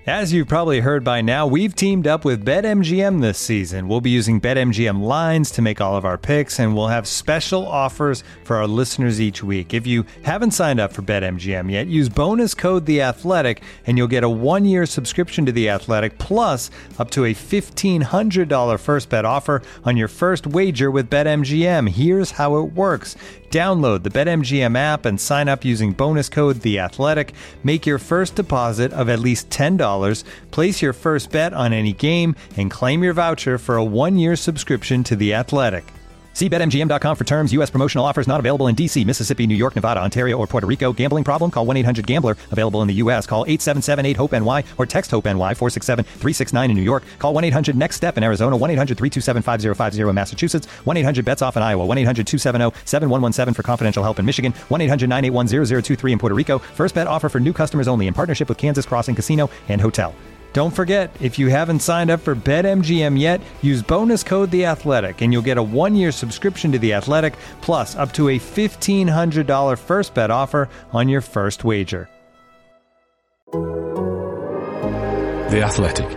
As you've probably heard by now, we've teamed up with BetMGM this season. We'll be using BetMGM lines to make all of our picks, and we'll have special offers for our listeners each week. If you haven't signed up for BetMGM yet, use bonus code The Athletic, and you'll get a 1-year subscription to The Athletic, plus up to a $1,500 first bet offer on your first wager with BetMGM. Here's how it works. Download the BetMGM app and sign up using bonus code The Athletic. Make your first deposit of at least $10. Place your first bet on any game and claim your voucher for a 1-year subscription to The Athletic. See BetMGM.com for terms. U.S. promotional offers not available in D.C., Mississippi, New York, Nevada, Ontario, or Puerto Rico. Gambling problem? Call 1-800-GAMBLER. Available in the U.S. Call 877-8-HOPE-NY or text HOPE-NY 467-369 in New York. Call 1-800-NEXT-STEP in Arizona. 1-800-327-5050 in Massachusetts. 1-800-BETS-OFF in Iowa. 1-800-270-7117 for confidential help in Michigan. 1-800-981-0023 in Puerto Rico. First bet offer for new customers only in partnership with Kansas Crossing Casino and Hotel. Don't forget, if you haven't signed up for BetMGM yet, use bonus code The Athletic, and you'll get a 1-year subscription to The Athletic, plus up to a $1,500 first bet offer on your first wager. The Athletic.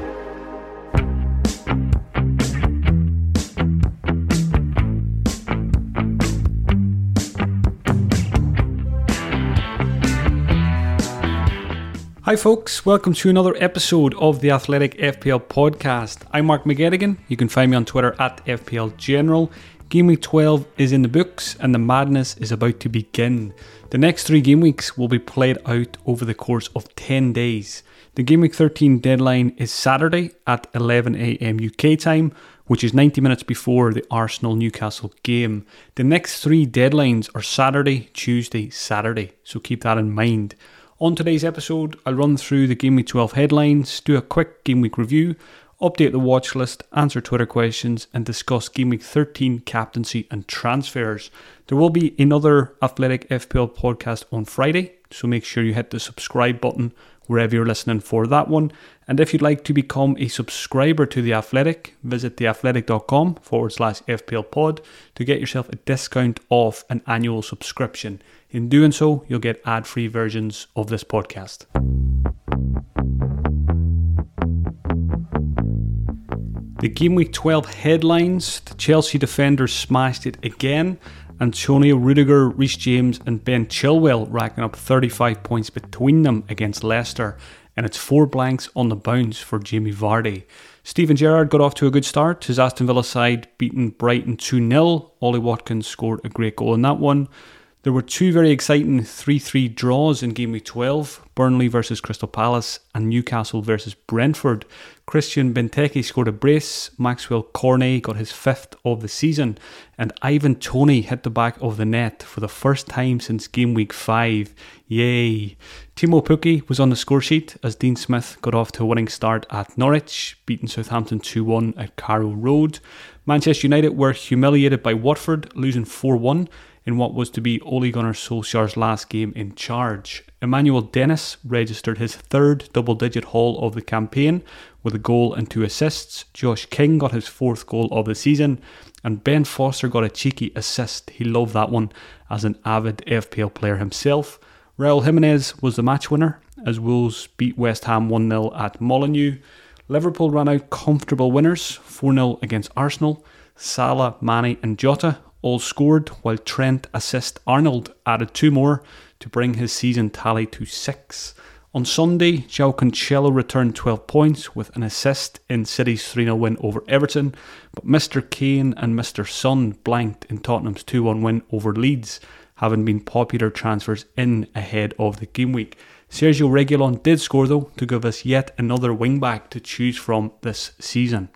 Hi folks, welcome to another episode of the Athletic FPL podcast. I'm Mark McGettigan. You can find me on Twitter at FPL General. Game week 12 is in the books and the madness is about to begin. The next 3 game weeks will be played out over the course of 10 days. The game week 13 deadline is Saturday at 11 AM UK time, which is 90 minutes before the Arsenal-Newcastle game. The next 3 deadlines are Saturday, Tuesday, Saturday, so keep that in mind. On today's episode, I'll run through the Game Week 12 headlines, do a quick Game Week review, update the watch list, answer Twitter questions, and discuss Game Week 13 captaincy and transfers. There will be another Athletic FPL podcast on Friday, so make sure you hit the subscribe button wherever you're listening for that one. And if you'd like to become a subscriber to The Athletic, visit theathletic.com/FPL pod to get yourself a discount off an annual subscription. In doing so, you'll get ad-free versions of this podcast. The Game Week 12 headlines: the Chelsea defenders smashed it again. Antonio Rudiger, Reece James and Ben Chilwell racking up 35 points between them against Leicester, and it's 4 blanks on the bounce for Jamie Vardy. Steven Gerrard got off to a good start. His Aston Villa side beaten Brighton 2-0. Ollie Watkins scored a great goal in that one. There were 2 very exciting 3-3 draws in Game Week 12, Burnley versus Crystal Palace and Newcastle versus Brentford. Christian Benteke scored a brace, Maxwell Cornet got his 5th of the season, and Ivan Toney hit the back of the net for the first time since Game Week 5. Yay! Timo Pukki was on the score sheet as Dean Smith got off to a winning start at Norwich, beating Southampton 2-1 at Carrow Road. Manchester United were humiliated by Watford, losing 4-1. in what was to be Ole Gunnar Solskjaer's last game in charge. Emmanuel Dennis registered his 3rd double-digit haul of the campaign with a goal and 2 assists. Josh King got his 4th goal of the season, and Ben Foster got a cheeky assist. He loved that one as an avid FPL player himself. Raul Jimenez was the match winner as Wolves beat West Ham 1-0 at Molineux. Liverpool ran out comfortable winners, 4-0 against Arsenal. Salah, Mane and Jota all scored, while Trent assist Arnold added 2 more to bring his season tally to 6. On Sunday, João Cancelo returned 12 points with an assist in City's 3-0 win over Everton, but Mr Kane and Mr Son blanked in Tottenham's 2-1 win over Leeds, having been popular transfers in ahead of the game week. Sergio Reguilon did score though, to give us yet another wingback to choose from this season.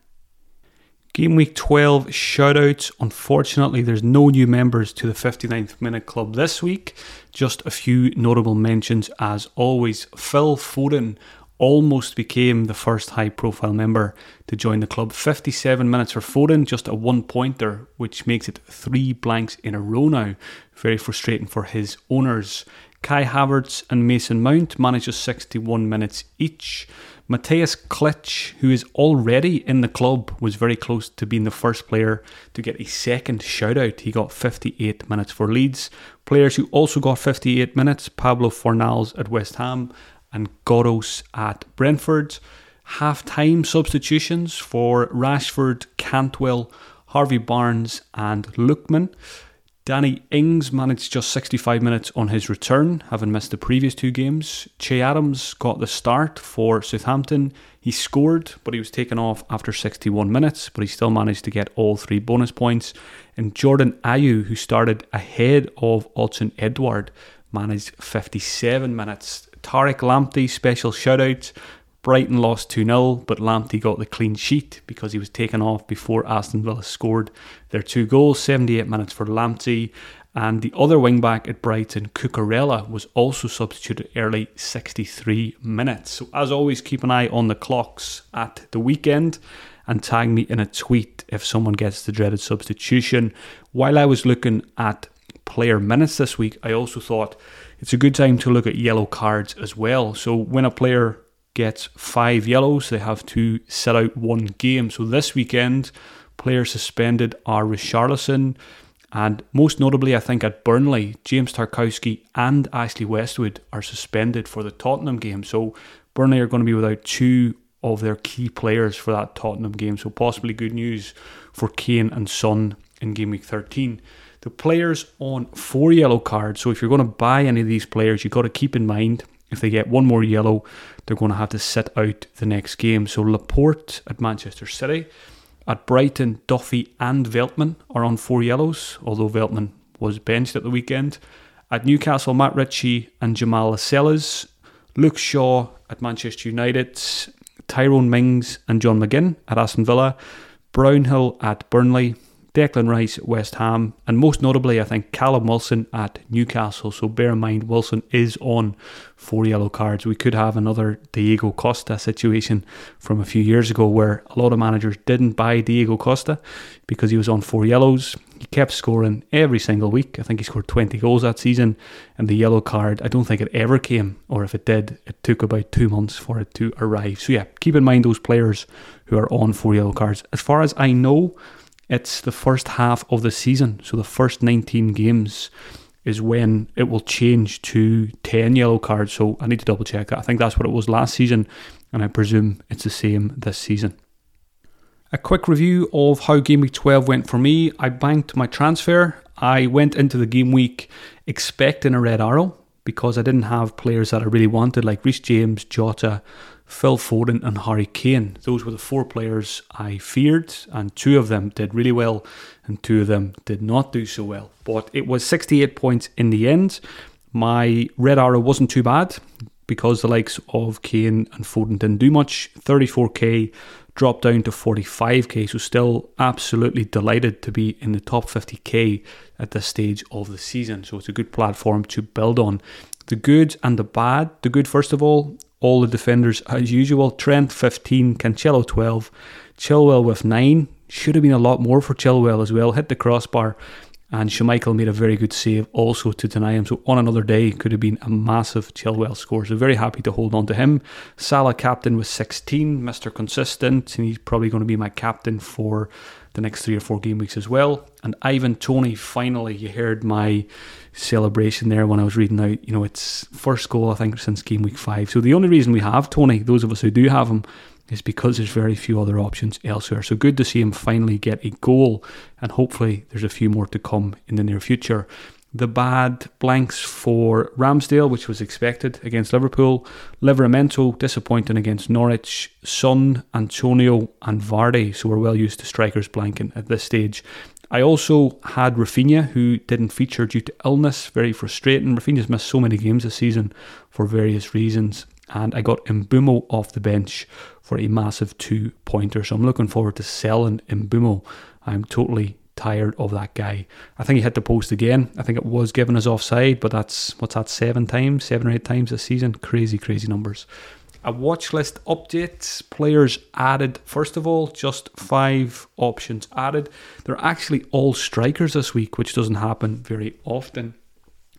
Game week 12 shoutouts. Unfortunately, there's no new members to the 59th Minute Club this week. Just a few notable mentions as always. Phil Foden almost became the first high-profile member to join the club. 57 minutes for Foden, just a 1-pointer, which makes it 3 blanks in a row now. Very frustrating for his owners. Kai Havertz and Mason Mount managed just 61 minutes each. Matthias Klitsch, who is already in the club, was very close to being the first player to get a second shout-out. He got 58 minutes for Leeds. Players who also got 58 minutes, Pablo Fornals at West Ham, and Godos at Brentford. Half-time substitutions for Rashford, Cantwell, Harvey Barnes and Lookman. Danny Ings managed just 65 minutes on his return, having missed the previous 2 games. Che Adams got the start for Southampton. He scored, but he was taken off after 61 minutes, but he still managed to get all 3 bonus points. And Jordan Ayew, who started ahead of Odsonne-Edouard, managed 57 minutes. Tariq Lamptey, special shout-out. Brighton lost 2-0, but Lamptey got the clean sheet because he was taken off before Aston Villa scored their 2 goals. 78 minutes for Lamptey. And the other wing-back at Brighton, Cucurella, was also substituted early, 63 minutes. So as always, keep an eye on the clocks at the weekend and tag me in a tweet if someone gets the dreaded substitution. While I was looking at player minutes this week, I also thought it's a good time to look at yellow cards as well. So when a player gets 5 yellows, they have to sit out 1 game. So this weekend, players suspended are Richarlison, and most notably, I think at Burnley, James Tarkowski and Ashley Westwood are suspended for the Tottenham game. So Burnley are going to be without 2 of their key players for that Tottenham game. So possibly good news for Kane and Son in game week 13. The players on 4 yellow cards. So if you're going to buy any of these players, you've got to keep in mind, if they get 1 more yellow, they're going to have to sit out the next game. So Laporte at Manchester City. At Brighton, Duffy and Veltman are on 4 yellows, although Veltman was benched at the weekend. At Newcastle, Matt Ritchie and Jamal Lascelles. Luke Shaw at Manchester United. Tyrone Mings and John McGinn at Aston Villa. Brownhill at Burnley. Declan Rice at West Ham, and most notably, I think, Callum Wilson at Newcastle. So bear in mind, Wilson is on 4 yellow cards. We could have another Diego Costa situation from a few years ago where a lot of managers didn't buy Diego Costa because he was on 4 yellows. He kept scoring every single week. I think he scored 20 goals that season, and the yellow card, I don't think it ever came, or if it did, it took about 2 months for it to arrive. So yeah, keep in mind those players who are on 4 yellow cards. As far as I know, it's the first half of the season, so the first 19 games is when it will change to 10 yellow cards. So I need to double check that. I think that's what it was last season, and I presume it's the same this season. A quick review of how Game Week 12 went for me. I banked my transfer. I went into the game week expecting a red arrow because I didn't have players that I really wanted, like Reece James, Jota, Phil Foden and Harry Kane. Those were the 4 players I feared, and 2 of them did really well and 2 of them did not do so well. But it was 68 points in the end. My red arrow wasn't too bad because the likes of Kane and Foden didn't do much. 34k dropped down to 45k, so still absolutely delighted to be in the top 50k at this stage of the season. So it's a good platform to build on. The good and the bad. The good, first of all the defenders as usual. Trent 15, Cancelo 12, Chilwell with 9. Should have been a lot more for Chilwell as well. Hit the crossbar, and Schmeichel made a very good save also to deny him. So on another day, could have been a massive Chilwell score. So very happy to hold on to him. Salah captain with 16, Mr. Consistent, and he's probably going to be my captain for the next 3 or 4 game weeks as well. And Ivan Toney, finally, you heard my celebration there when I was reading out, it's first goal I think since game week 5. So the only reason we have Toney, those of us who do have him, is because there's very few other options elsewhere. So good to see him finally get a goal, and hopefully there's a few more to come in the near future. The bad blanks for Ramsdale, which was expected against Liverpool. Livramento, disappointing against Norwich. Son, Antonio and Vardy, so we're well used to strikers blanking at this stage. I also had Rafinha, who didn't feature due to illness. Very frustrating. Rafinha's missed so many games this season for various reasons. And I got Mbeumo off the bench for a massive 2-pointer. So I'm looking forward to selling Mbeumo. I'm totally tired of that guy. I think he hit the post again. I think it was given as offside, but that's, 7 or 8 times this season? Crazy numbers. A watch list update. Players added. First of all, just 5 options added. They're actually all strikers this week, which doesn't happen very often.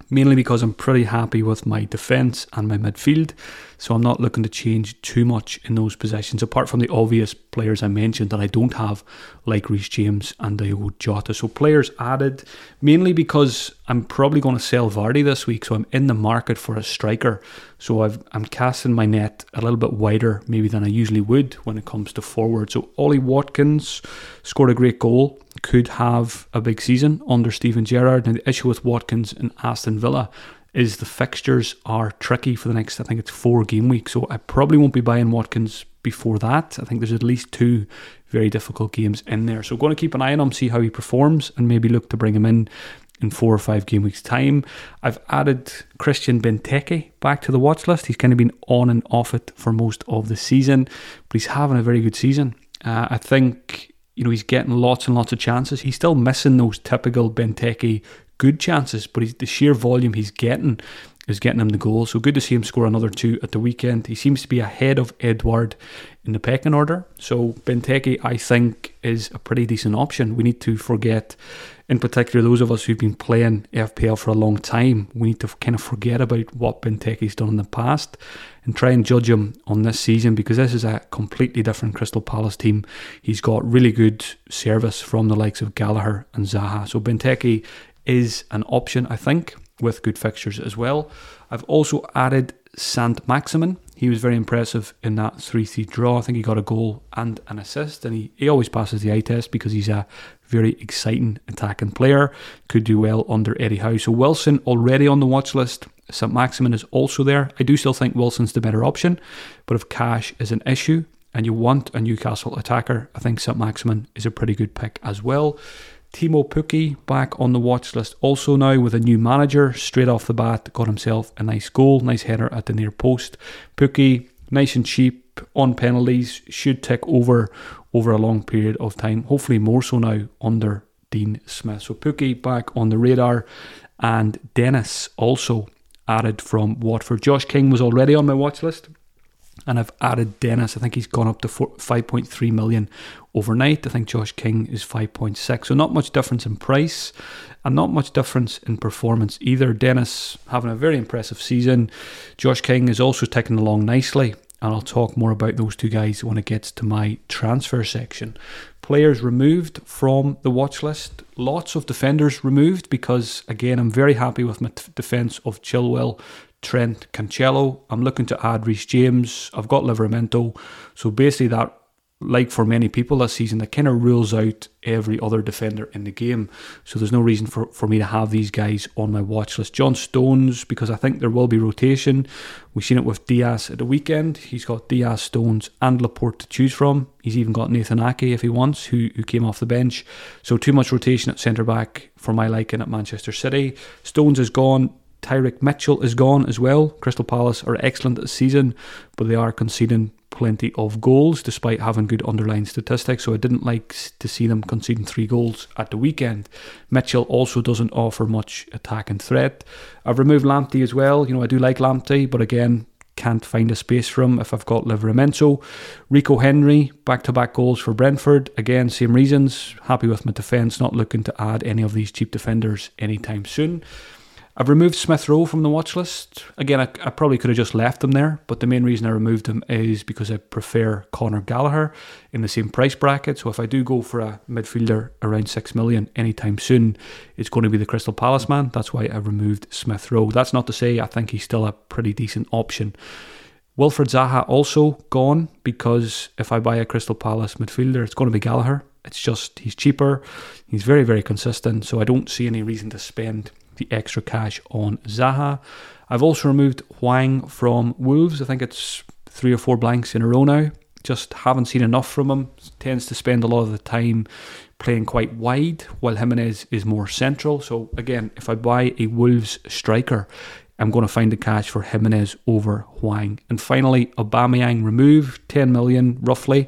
mainly because I'm pretty happy with my defence and my midfield, so I'm not looking to change too much in those positions, apart from the obvious players I mentioned that I don't have, like Reece James and Diogo Jota. So players added, mainly because I'm probably going to sell Vardy this week, so I'm in the market for a striker. So I'm casting my net a little bit wider maybe than I usually would when it comes to forward. So Ollie Watkins scored a great goal, could have a big season under Steven Gerrard. Now the issue with Watkins and Aston Villa is the fixtures are tricky for the next, I think it's 4 game weeks, so I probably won't be buying Watkins before that. I think there's at least 2 very difficult games in there, so going to keep an eye on him, see how he performs, and maybe look to bring him in 4 or 5 game weeks time. I've added Christian Benteke back to the watch list. He's kind of been on and off it for most of the season, but he's having a very good season. I think he's getting lots and lots of chances. He's still missing those typical Benteke good chances, but the sheer volume he's getting is getting him the goal. So good to see him score another 2 at the weekend. He seems to be ahead of Edouard in the pecking order. So Benteke, I think, is a pretty decent option. We need to forget, in particular those of us who've been playing FPL for a long time, we need to kind of forget about what Benteke's done in the past and try and judge him on this season, because this is a completely different Crystal Palace team. He's got really good service from the likes of Gallagher and Zaha. So Benteke is an option, I think, with good fixtures as well. I've also added Saint-Maximin. He was very impressive in that 3-3 draw. I think he got a goal and an assist, and he always passes the eye test because he's a very exciting attacking player. Could do well under Eddie Howe. So Wilson already on the watch list. Saint-Maximin is also there. I do still think Wilson's the better option, but if cash is an issue and you want a Newcastle attacker, I think Saint-Maximin is a pretty good pick as well. Timo Pukki back on the watch list also now with a new manager. Straight off the bat, got himself a nice goal, nice header at the near post. Pukki, nice and cheap on penalties, should take over a long period of time. Hopefully more so now under Dean Smith. So Pukki back on the radar, and Dennis also added from Watford. Josh King was already on my watch list, and I've added Dennis. I think he's gone up to 5.3 million overnight. I think Josh King is 5.6. So not much difference in price and not much difference in performance either. Dennis having a very impressive season. Josh King is also ticking along nicely, and I'll talk more about those 2 guys when it gets to my transfer section. Players removed from the watch list. Lots of defenders removed because, again, I'm very happy with my defence of Chilwell, Trent, Cancelo. I'm looking to add Reece James. I've got Livramento. So basically that, like for many people this season, that kind of rules out every other defender in the game. So there's no reason for me to have these guys on my watch list. John Stones, because I think there will be rotation. We've seen it with Diaz at the weekend. He's got Diaz, Stones and Laporte to choose from. He's even got Nathan Ake if he wants, who came off the bench. So too much rotation at centre-back for my liking at Manchester City. Stones is gone. Tyrick Mitchell is gone as well. Crystal Palace are excellent this season, but they are conceding plenty of goals despite having good underlying statistics, so I didn't like to see them conceding 3 goals at the weekend. Mitchell also doesn't offer much attacking threat. I've removed Lamptey as well. I do like Lamptey, but again, can't find a space for him if I've got Livramento. Rico Henry, back-to-back goals for Brentford. Again, same reasons. Happy with my defence, not looking to add any of these cheap defenders anytime soon. I've removed Smith Rowe from the watch list. Again, I probably could have just left him there, but the main reason I removed him is because I prefer Conor Gallagher in the same price bracket. So if I do go for a midfielder around 6 million anytime soon, it's going to be the Crystal Palace man. That's why I removed Smith Rowe. That's not to say I think he's still a pretty decent option. Wilfred Zaha also gone, because if I buy a Crystal Palace midfielder, it's going to be Gallagher. It's just, he's cheaper. He's very, very consistent. So I don't see any reason to spend the extra cash on Zaha. I've also removed Hwang from Wolves. I think it's 3 or 4 blanks in a row now. Just haven't seen enough from him. Tends to spend a lot of the time playing quite wide, while Jimenez is more central. So again, if I buy a Wolves striker, I'm going to find the cash for Jimenez over Hwang. And finally, Aubameyang removed, 10 million roughly.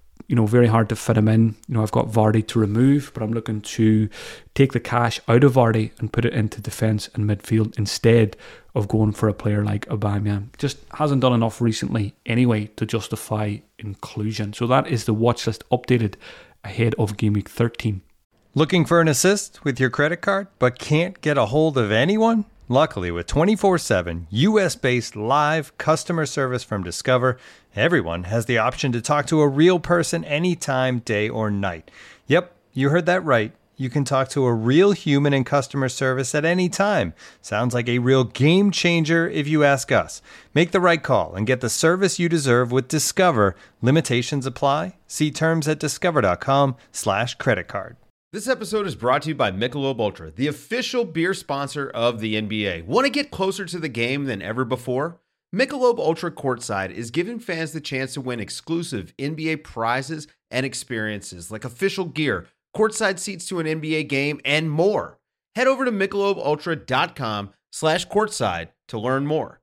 Very hard to fit him in. I've got Vardy to remove, but I'm looking to take the cash out of Vardy and put it into defence and midfield instead of going for a player like Aubameyang. Just hasn't done enough recently anyway to justify inclusion. So that is the watch list updated ahead of Game Week 13. Looking for an assist with your credit card but can't get a hold of anyone? Luckily, with 24/7 US-based live customer service from Discover, everyone has the option to talk to a real person anytime, day or night. Yep, you heard that right. You can talk to a real human in customer service at any time. Sounds like a real game changer if you ask us. Make the right call and get the service you deserve with Discover. Limitations apply. See terms at discover.com/creditcard. This episode is brought to you by Michelob Ultra, the official beer sponsor of the NBA. Want to get closer to the game than ever before? Michelob Ultra Courtside is giving fans the chance to win exclusive NBA prizes and experiences like official gear, courtside seats to an NBA game, and more. Head over to MichelobUltra.com/courtside to learn more.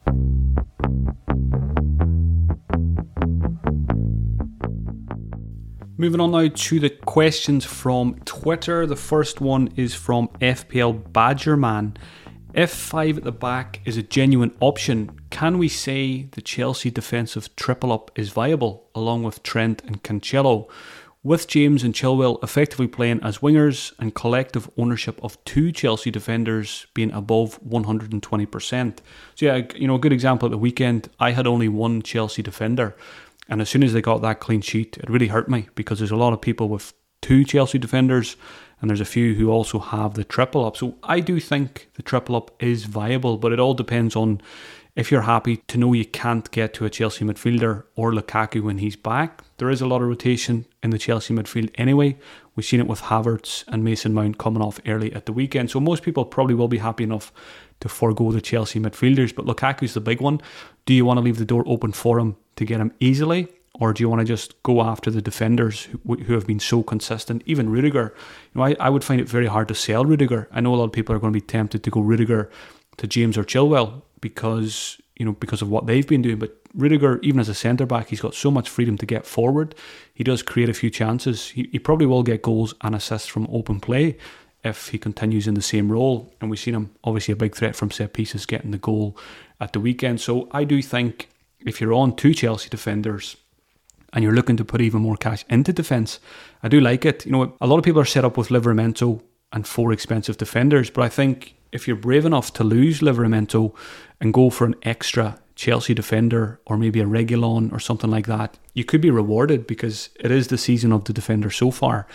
Moving on now to the questions from Twitter. The first one is from FPL Badgerman. If 5 at the back is a genuine option, can we say the Chelsea defensive triple up is viable, along with Trent and Cancelo, with James and Chilwell effectively playing as wingers and collective ownership of 2 Chelsea defenders being above 120%? So yeah, a good example at the weekend, I had only 1 Chelsea defender. And as soon as they got that clean sheet, it really hurt me because there's a lot of people with 2 Chelsea defenders and there's a few who also have the triple up. So I do think the triple up is viable, but it all depends on if you're happy to know you can't get to a Chelsea midfielder or Lukaku when he's back. There is a lot of rotation in the Chelsea midfield anyway. We've seen it with Havertz and Mason Mount coming off early at the weekend. So most people probably will be happy enough to forego the Chelsea midfielders, but Lukaku's the big one. Do you want to leave the door open for him to get him easily, or do you want to just go after the defenders who have been so consistent? Even Rudiger, I would find it very hard to sell Rudiger. I know a lot of people are going to be tempted to go Rudiger to James or Chilwell because of what they've been doing, but Rudiger, even as a centre back, he's got so much freedom to get forward. He does create a few chances. He probably will get goals and assists from open play if he continues in the same role. And we've seen him, obviously a big threat from set pieces, getting the goal at the weekend. So I do think if you're on 2 Chelsea defenders and you're looking to put even more cash into defence, I do like it. A lot of people are set up with Livramento and 4 expensive defenders, but I think if you're brave enough to lose Livramento and go for an extra Chelsea defender or maybe a Reguilon or something like that, you could be rewarded because it is the season of the defender so far.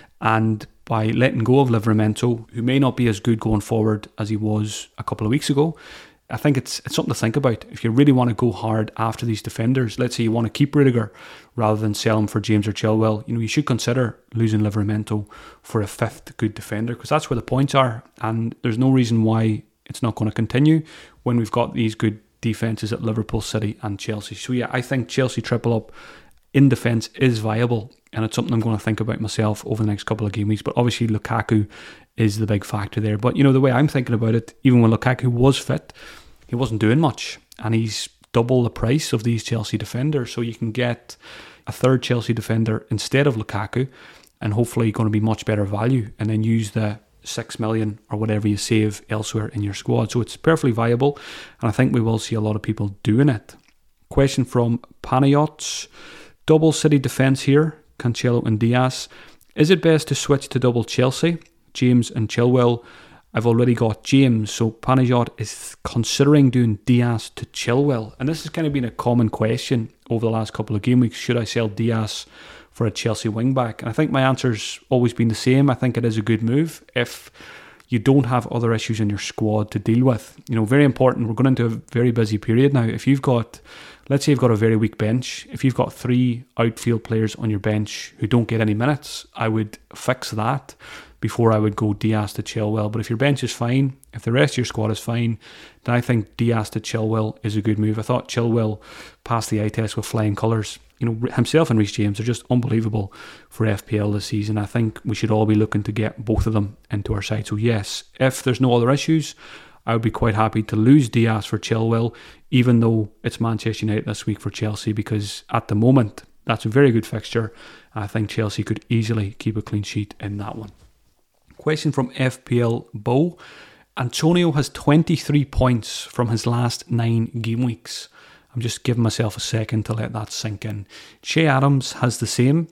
And by letting go of Livramento, who may not be as good going forward as he was a couple of weeks ago, I think it's something to think about. If you really want to go hard after these defenders, let's say you want to keep Rudiger rather than sell him for James or Chilwell, you should consider losing Livramento for a 5th good defender because that's where the points are, and there's no reason why it's not going to continue when we've got these good defences at Liverpool, City and Chelsea. So yeah, I think Chelsea triple up in defence is viable, and it's something I'm going to think about myself over the next couple of game weeks. But obviously Lukaku is the big factor there. But the way I'm thinking about it, even when Lukaku was fit, he wasn't doing much, and he's double the price of these Chelsea defenders. So you can get a 3rd Chelsea defender instead of Lukaku, and hopefully going to be much better value, and then use the 6 million or whatever you save elsewhere in your squad. So it's perfectly viable, and I think we will see a lot of people doing it. Question from Panayots. Double City defence here, Cancelo and Diaz. Is it best to switch to double Chelsea, James and Chilwell? I've already got James, so Panayot is considering doing Diaz to Chilwell. And this has kind of been a common question over the last couple of game weeks. Should I sell Diaz for a Chelsea wing-back? And I think my answer's always been the same. I think it is a good move if you don't have other issues in your squad to deal with. Very important. We're going into a very busy period now. If you've got, let's say you've got a very weak bench, if you've got 3 outfield players on your bench who don't get any minutes, I would fix that before I would go Diaz to Chilwell. But if your bench is fine, if the rest of your squad is fine, then I think Diaz to Chilwell is a good move. I thought Chilwell passed the eye test with flying colours. Himself and Reece James are just unbelievable for FPL this season. I think we should all be looking to get both of them into our side. So yes, if there's no other issues, I would be quite happy to lose Diaz for Chilwell, even though it's Manchester United this week for Chelsea, because at the moment, that's a very good fixture. I think Chelsea could easily keep a clean sheet in that one. Question from FPL Bo. Antonio has 23 points from his last 9 game weeks. I'm just giving myself a second to let that sink in. Che Adams has the same,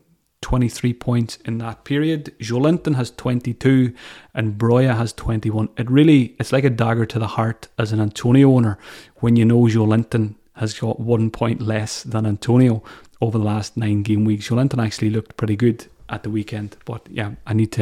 23 points in that period. Joelinton has 22 and Broja has 21. It's like a dagger to the heart as an Antonio owner when you know Joelinton has got 1 point less than Antonio over the last 9 game weeks. Joelinton actually looked pretty good at the weekend, but yeah, I need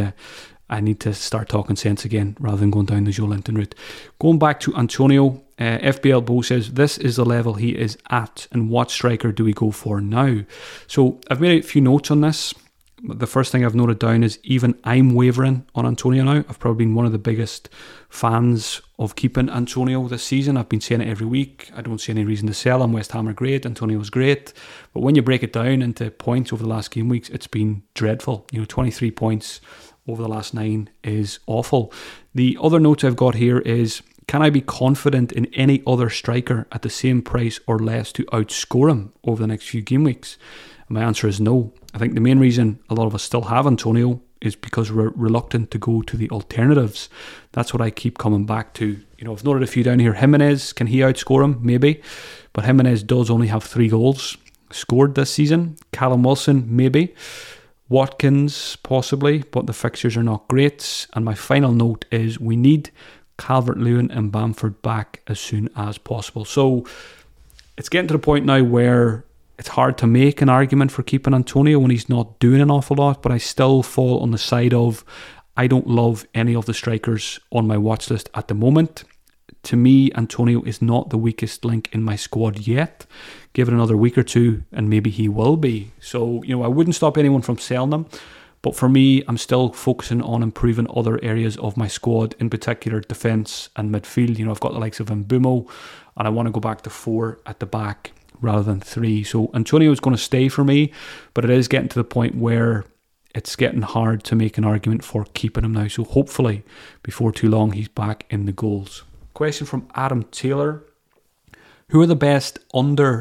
to start talking sense again rather than going down the Joelinton route. Going back to Antonio, FBL Bo says, this is the level he is at, and what striker do we go for now? So I've made a few notes on this. The first thing I've noted down is even I'm wavering on Antonio now. I've probably been one of the biggest fans of keeping Antonio this season. I've been saying it every week. I don't see any reason to sell him. West Ham are great. Antonio's great. But when you break it down into points over the last game weeks, it's been dreadful. 23 points over the last 9 is awful. The other note I've got here is, can I be confident in any other striker at the same price or less to outscore him over the next few game weeks? And my answer is no. I think the main reason a lot of us still have Antonio is because we're reluctant to go to the alternatives. That's what I keep coming back to. I've noted a few down here. Jimenez, can he outscore him? Maybe. But Jimenez does only have 3 goals scored this season. Callum Wilson, maybe. Watkins, possibly, but the fixtures are not great. And my final note is we need Calvert-Lewin and Bamford back as soon as possible. So it's getting to the point now where it's hard to make an argument for keeping Antonio when he's not doing an awful lot, but I still fall on the side of I don't love any of the strikers on my watch list at the moment. To me, Antonio is not the weakest link in my squad yet. Give it another week or two and maybe he will be. So, I wouldn't stop anyone from selling them. But for me, I'm still focusing on improving other areas of my squad, in particular defence and midfield. I've got the likes of Mbeumo and I want to go back to 4 at the back rather than 3. So Antonio is going to stay for me, but it is getting to the point where it's getting hard to make an argument for keeping him now. So hopefully before too long he's back in the goals. Question from Adam Taylor. Who are the best under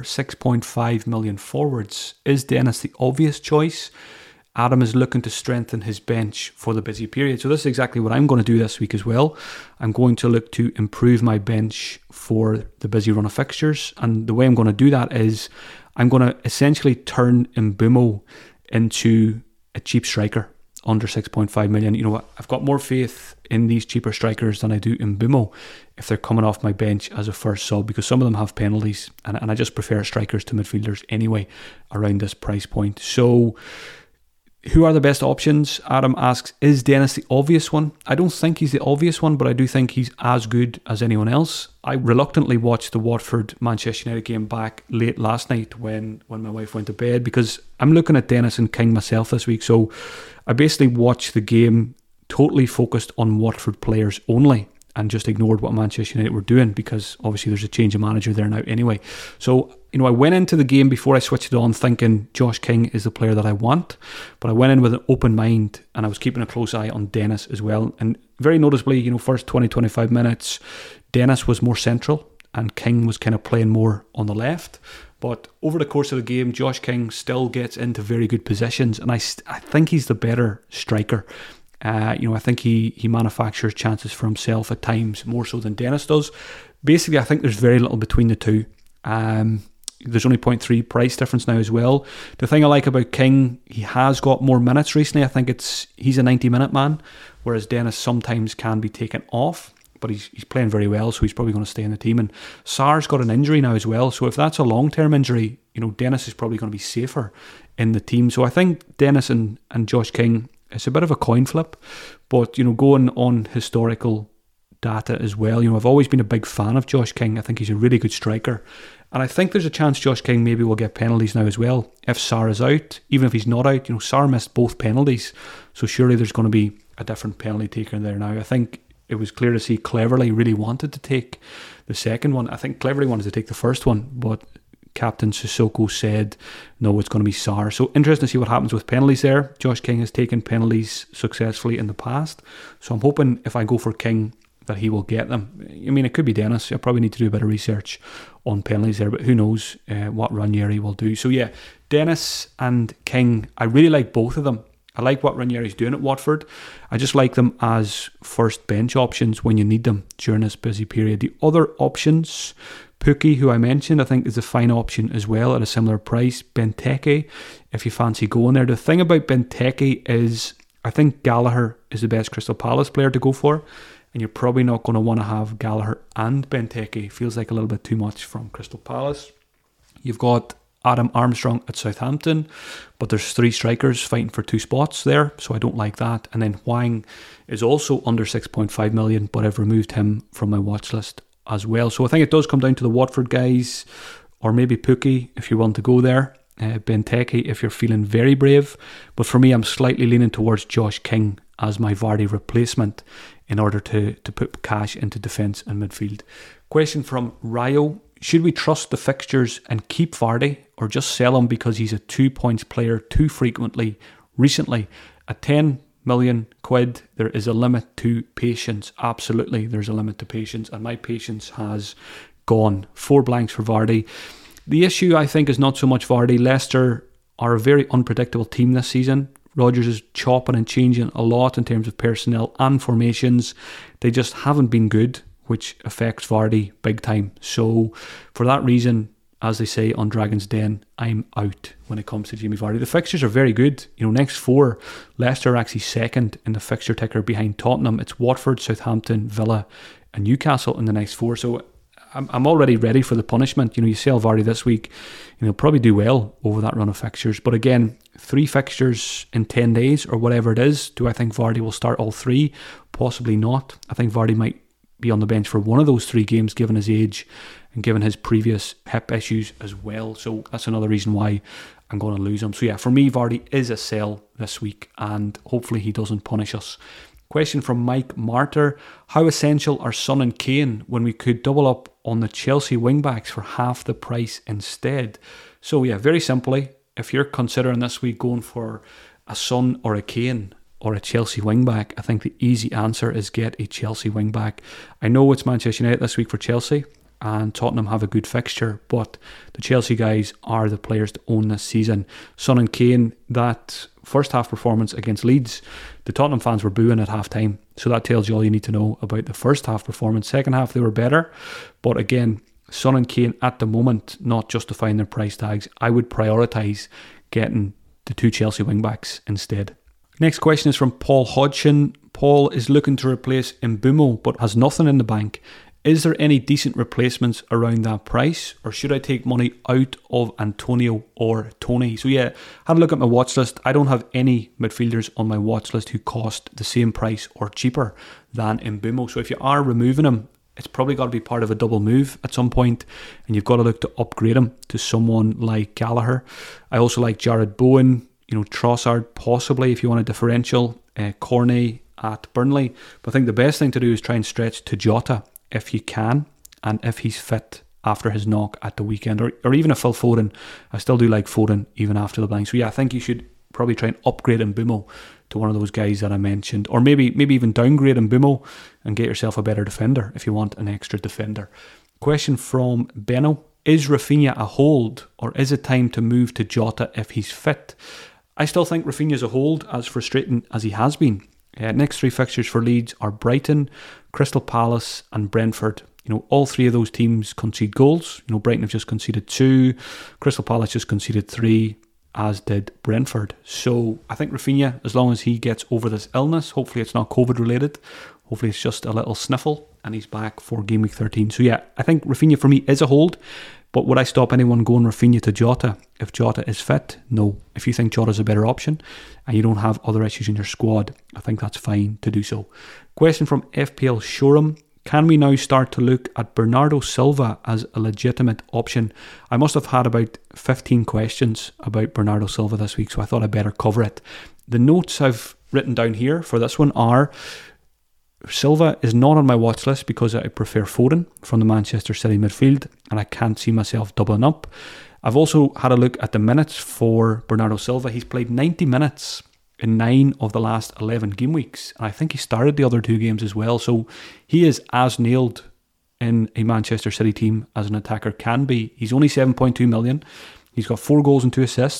6.5 million forwards? Is Dennis the obvious choice? Adam is looking to strengthen his bench for the busy period. So this is exactly what I'm going to do this week as well. I'm going to look to improve my bench for the busy run of fixtures. And the way I'm going to do that is I'm going to essentially turn Mbeumo into a cheap striker under 6.5 million. I've got more faith in these cheaper strikers than I do in Mbeumo if they're coming off my bench as a first sub, because some of them have penalties and I just prefer strikers to midfielders anyway around this price point. So who are the best options? Adam asks, is Dennis the obvious one? I don't think he's the obvious one, but I do think he's as good as anyone else. I reluctantly watched the Watford-Manchester United game back late last night when my wife went to bed, because I'm looking at Dennis and King myself this week. So I basically watched the game totally focused on Watford players only and just ignored what Manchester United were doing, because obviously there's a change of manager there now anyway. So I went into the game before I switched it on thinking Josh King is the player that I want, but I went in with an open mind and I was keeping a close eye on Dennis as well. And very noticeably, first 20-25 minutes, Dennis was more central and King was kind of playing more on the left. But over the course of the game, Josh King still gets into very good positions, and I think he's the better striker. I think he manufactures chances for himself at times more so than Dennis does. Basically, I think there's very little between the two. There's only 0.3 price difference now as well. The thing I like about King, he has got more minutes recently. I think he's a 90-minute man, whereas Dennis sometimes can be taken off, but he's playing very well, so he's probably going to stay in the team. And Sarr's got an injury now as well, so if that's a long-term injury, Dennis is probably going to be safer in the team. So I think Dennis and Josh King, it's a bit of a coin flip, but going on historical data as well, I've always been a big fan of Josh King. I think he's a really good striker, and I think there's a chance Josh King maybe will get penalties now as well if Sarr is out. Even if he's not out, Sarr missed both penalties, so surely there's going to be a different penalty taker there now. I think it was clear to see Cleverley really wanted to take the second one. I think Cleverley wanted to take the first one, but Captain Sissoko said no, it's going to be Sarr. So interesting to see what happens with penalties there. Josh King has taken penalties successfully in the past, so I'm hoping if I go for King that he will get them. It could be Dennis. I probably need to do a bit of research on penalties there, but who knows what Ranieri will do. So yeah, Dennis and King, I really like both of them. I like what Ranieri's doing at Watford. I just like them as first bench options when you need them during this busy period. The other options, Pukki, who I mentioned, I think is a fine option as well at a similar price. Benteke, if you fancy going there. The thing about Benteke is I think Gallagher is the best Crystal Palace player to go for, and you're probably not going to want to have Gallagher and Benteke. Feels like a little bit too much from Crystal Palace. You've got Adam Armstrong at Southampton, but there's 3 strikers fighting for 2 spots there, so I don't like that. And then Hwang is also under 6.5 million, but I've removed him from my watch list as well. So I think it does come down to the Watford guys, or maybe Pukki if you want to go there. Benteke if you're feeling very brave. But for me, I'm slightly leaning towards Josh King as my Vardy replacement in order to put cash into defence and midfield. Question from Ryo. Should we trust the fixtures and keep Vardy, or just sell him because he's a 2 points player too frequently recently? At 10 million quid, there is a limit to patience. Absolutely, there's a limit to patience, and my patience has gone. 4 blanks for Vardy. The issue, I think, is not so much Vardy. Leicester are a very unpredictable team this season. Rodgers is chopping and changing a lot in terms of personnel and formations. They just haven't been good, which affects Vardy big time. So for that reason, as they say on Dragon's Den, I'm out when it comes to Jamie Vardy. The fixtures are very good. Next 4, Leicester are actually second in the fixture ticker behind Tottenham. It's Watford, Southampton, Villa and Newcastle in the next 4. So I'm already ready for the punishment. You sell Vardy this week, he'll probably do well over that run of fixtures. But again, 3 fixtures in 10 days or whatever it is. Do I think Vardy will start all 3? Possibly not. I think Vardy might be on the bench for one of those 3 games given his age and given his previous hip issues as well. So that's another reason why I'm going to lose him. So yeah, for me, Vardy is a sell this week, and hopefully he doesn't punish us. Question from Mike Martyr. How essential are Son and Kane when we could double up on the Chelsea wingbacks for half the price instead? So yeah, very simply, if you're considering this week going for a Son or a Kane or a Chelsea wingback, I think the easy answer is get a Chelsea wingback. I know it's Manchester United this week for Chelsea, and Tottenham have a good fixture, but the Chelsea guys are the players to own this season. Son and Kane, that first half performance against Leeds, the Tottenham fans were booing at half time, so that tells you all you need to know about the first half performance. Second half they were better, but again, Son and Kane at the moment not justifying their price tags. I would prioritise getting the 2 Chelsea wingbacks instead. Next question is from Paul Hodgson. Paul is looking to replace Mbeumo but has nothing in the bank. Is there any decent replacements around that price, or should I take money out of Antonio or Tony? So yeah, had a look at my watch list. I don't have any midfielders on my watch list who cost the same price or cheaper than Mbeumo. So if you are removing him, it's probably got to be part of a double move at some point, and you've got to look to upgrade him to someone like Gallagher. I also like Jared Bowen, Trossard possibly if you want a differential, Cornet at Burnley. But I think the best thing to do is try and stretch to Jota if you can, and if he's fit after his knock at the weekend, or even a Phil Foden. I still do like Foden even after the blank. So yeah, I think you should probably try and upgrade Mbeumo to one of those guys that I mentioned, or maybe even downgrade Mbeumo and get yourself a better defender if you want an extra defender. Question from Benno. Is Rafinha a hold, or is it time to move to Jota if he's fit? I still think Rafinha's a hold, as frustrating as he has been. Next 3 fixtures for Leeds are Brighton, Crystal Palace and Brentford. All 3 of those teams concede goals. Brighton have just conceded 2, Crystal Palace just conceded 3, as did Brentford. So I think Rafinha, as long as he gets over this illness, hopefully it's not COVID related, hopefully it's just a little sniffle, and he's back for game week 13. So yeah, I think Rafinha for me is a hold. But would I stop anyone going Rafinha to Jota if Jota is fit? No. If you think Jota's a better option and you don't have other issues in your squad, I think that's fine to do so. Question from FPL Showroom. Can we now start to look at Bernardo Silva as a legitimate option? I must have had about 15 questions about Bernardo Silva this week, so I thought I'd better cover it. The notes I've written down here for this one are: Silva is not on my watch list because I prefer Foden from the Manchester City midfield, and I can't see myself doubling up. I've also had a look at the minutes for Bernardo Silva. He's played 90 minutes in 9 of the last 11 game weeks, and I think he started the other 2 games as well. So he is as nailed in a Manchester City team as an attacker can be. He's only 7.2 million. He's got 4 goals and 2 assists.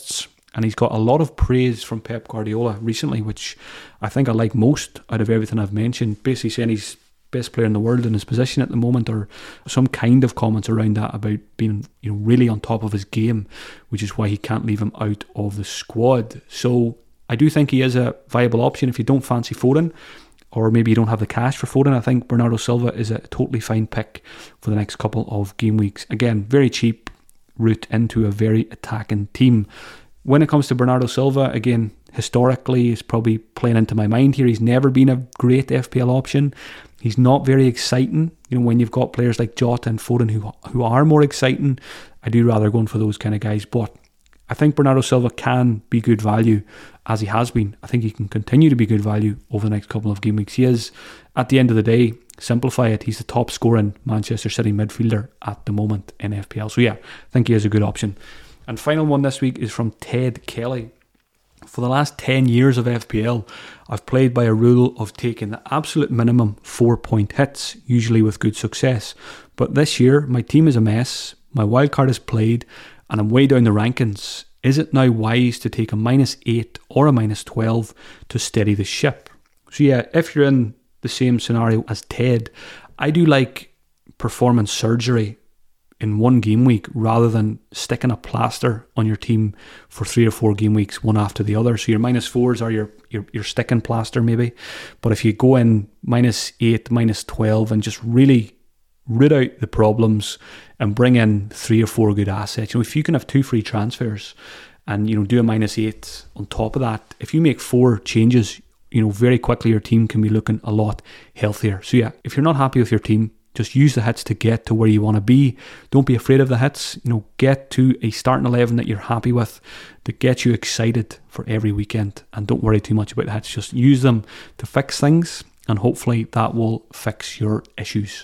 And he's got a lot of praise from Pep Guardiola recently, which I think I like most out of everything I've mentioned. Basically saying he's best player in the world in his position at the moment, or some kind of comments around that about being really on top of his game, which is why he can't leave him out of the squad. So I do think he is a viable option if you don't fancy Foden, or maybe you don't have the cash for Foden. I think Bernardo Silva is a totally fine pick for the next couple of game weeks. Again, very cheap route into a very attacking team. When it comes to Bernardo Silva, again, historically, he's probably playing into my mind here. He's never been a great FPL option. He's not very exciting. When you've got players like Jota and Foden who are more exciting, I do rather going for those kind of guys. But I think Bernardo Silva can be good value, as he has been. I think he can continue to be good value over the next couple of game weeks. He is, at the end of the day, simplify it, he's the top scoring Manchester City midfielder at the moment in FPL. So yeah, I think he is a good option. And final one this week is from Ted Kelly. For the last 10 years of FPL, I've played by a rule of taking the absolute minimum 4-point hits, usually with good success. But this year, my team is a mess, my wildcard is played, and I'm way down the rankings. Is it now wise to take a -8 or a -12 to steady the ship? So yeah, if you're in the same scenario as Ted, I do like performance surgery in one game week rather than sticking a plaster on your team for 3 or 4 game weeks, one after the other. So your -4s are your sticking plaster maybe. But if you go in -8, -12 and just really root out the problems and bring in 3 or 4 good assets, if you can have 2 free transfers and do a -8 on top of that, if you make 4 changes, very quickly your team can be looking a lot healthier. So yeah, if you're not happy with your team, just use the hits to get to where you want to be. Don't be afraid of the hits. Get to a starting 11 that you're happy with, that gets you excited for every weekend. And don't worry too much about the hits. Just use them to fix things, and hopefully that will fix your issues.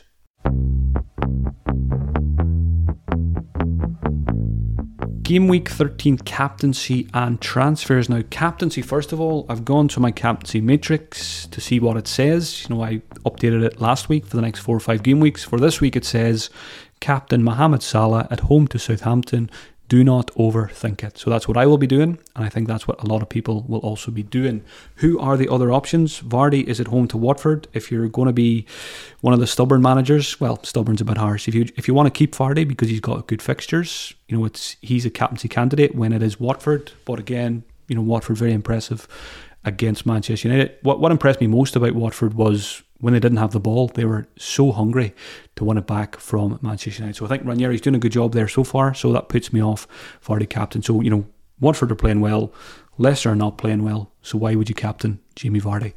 Game week 13 captaincy and transfers. Now, captaincy, first of all, I've gone to my captaincy matrix to see what it says. I updated it last week for the next 4 or 5 game weeks. For this week, it says Captain Mohamed Salah at home to Southampton. Do not overthink it. So that's what I will be doing, and I think that's what a lot of people will also be doing. Who are the other options? Vardy is at home to Watford. If you're going to be one of the stubborn managers, well, stubborn's a bit harsh. If you want to keep Vardy because he's got good fixtures, he's a captaincy candidate when it is Watford. But again, Watford very impressive against Manchester United. What impressed me most about Watford was when they didn't have the ball, they were so hungry to win it back from Manchester United. So I think Ranieri's doing a good job there so far, so that puts me off Vardy captain. So, Watford are playing well, Leicester are not playing well, so why would you captain Jamie Vardy?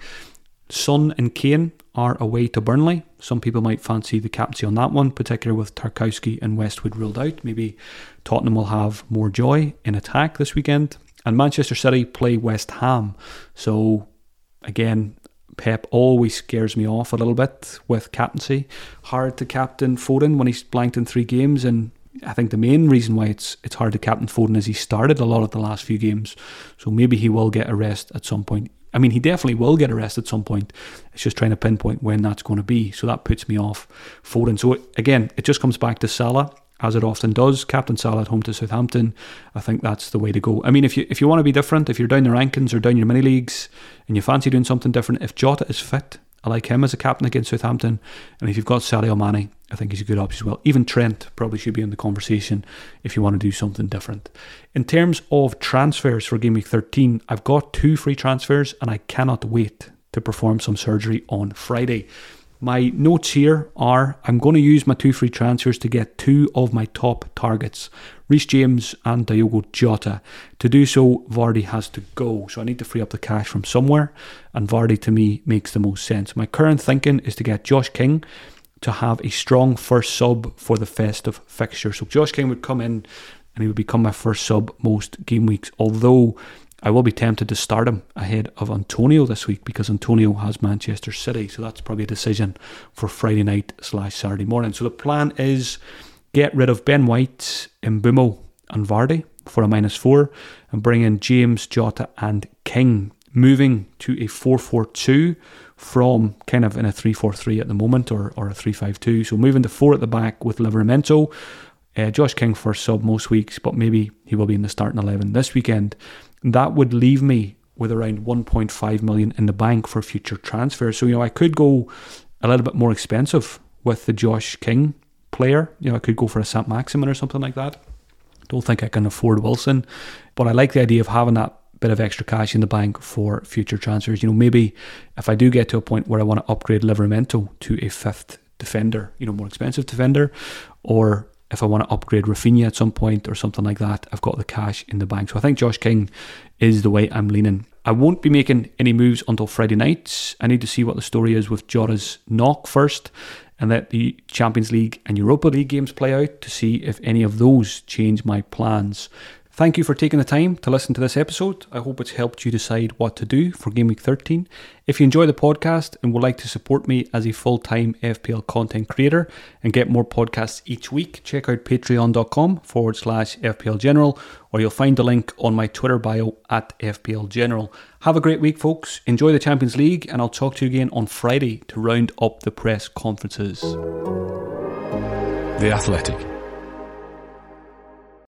Son and Kane are away to Burnley. Some people might fancy the captaincy on that one, particularly with Tarkowski and Westwood ruled out. Maybe Tottenham will have more joy in attack this weekend. And Manchester City play West Ham. So, again, Pep always scares me off a little bit with captaincy. Hard to captain Foden when he's blanked in 3 games, and I think the main reason why it's hard to captain Foden is he started a lot of the last few games, so maybe he will get a rest at some point. I mean, he definitely will get a rest at some point. It's just trying to pinpoint when that's going to be, so that puts me off Foden. So again, it just comes back to Salah, as it often does. Captain Salah at home to Southampton. I think that's the way to go. I mean, if you want to be different, if you're down the rankings or down your mini leagues and you fancy doing something different, if Jota is fit, I like him as a captain against Southampton. And if you've got Sadio Mane, I think he's a good option as well. Even Trent probably should be in the conversation if you want to do something different. In terms of transfers for Game Week 13, I've got 2 free transfers and I cannot wait to perform some surgery on Friday. My notes here are I'm going to use my 2 free transfers to get 2 of my top targets, Reece James and Diogo Jota. To do so, Vardy has to go. So I need to free up the cash from somewhere, and Vardy to me makes the most sense. My current thinking is to get Josh King to have a strong first sub for the festive fixture. So Josh King would come in and he would become my first sub most game weeks, although I will be tempted to start him ahead of Antonio this week because Antonio has Manchester City. So that's probably a decision for Friday night / Saturday morning. So the plan is get rid of Ben White, Mbeumo and Vardy for a -4 and bring in James, Jota and King, moving to a 4-4-2 from kind of in a 3-4-3 at the moment or a 3-5-2. So moving to 4 at the back with Livramento. Josh King for sub most weeks, but maybe he will be in the starting 11 this weekend. That would leave me with around 1.5 million in the bank for future transfers. So, I could go a little bit more expensive with the Josh King player. I could go for a Saint-Maximin or something like that. Don't think I can afford Wilson, but I like the idea of having that bit of extra cash in the bank for future transfers. Maybe if I do get to a point where I want to upgrade Livramento to a 5th defender, more expensive defender, or if I want to upgrade Rafinha at some point or something like that, I've got the cash in the bank. So I think Josh King is the way I'm leaning. I won't be making any moves until Friday night. I need to see what the story is with Jota's knock first, and let the Champions League and Europa League games play out to see if any of those change my plans. Thank you for taking the time to listen to this episode. I hope it's helped you decide what to do for Game Week 13. If you enjoy the podcast and would like to support me as a full-time FPL content creator and get more podcasts each week, check out patreon.com/FPL General, or you'll find the link on my Twitter bio @FPL General. Have a great week, folks. Enjoy the Champions League, and I'll talk to you again on Friday to round up the press conferences. The Athletic.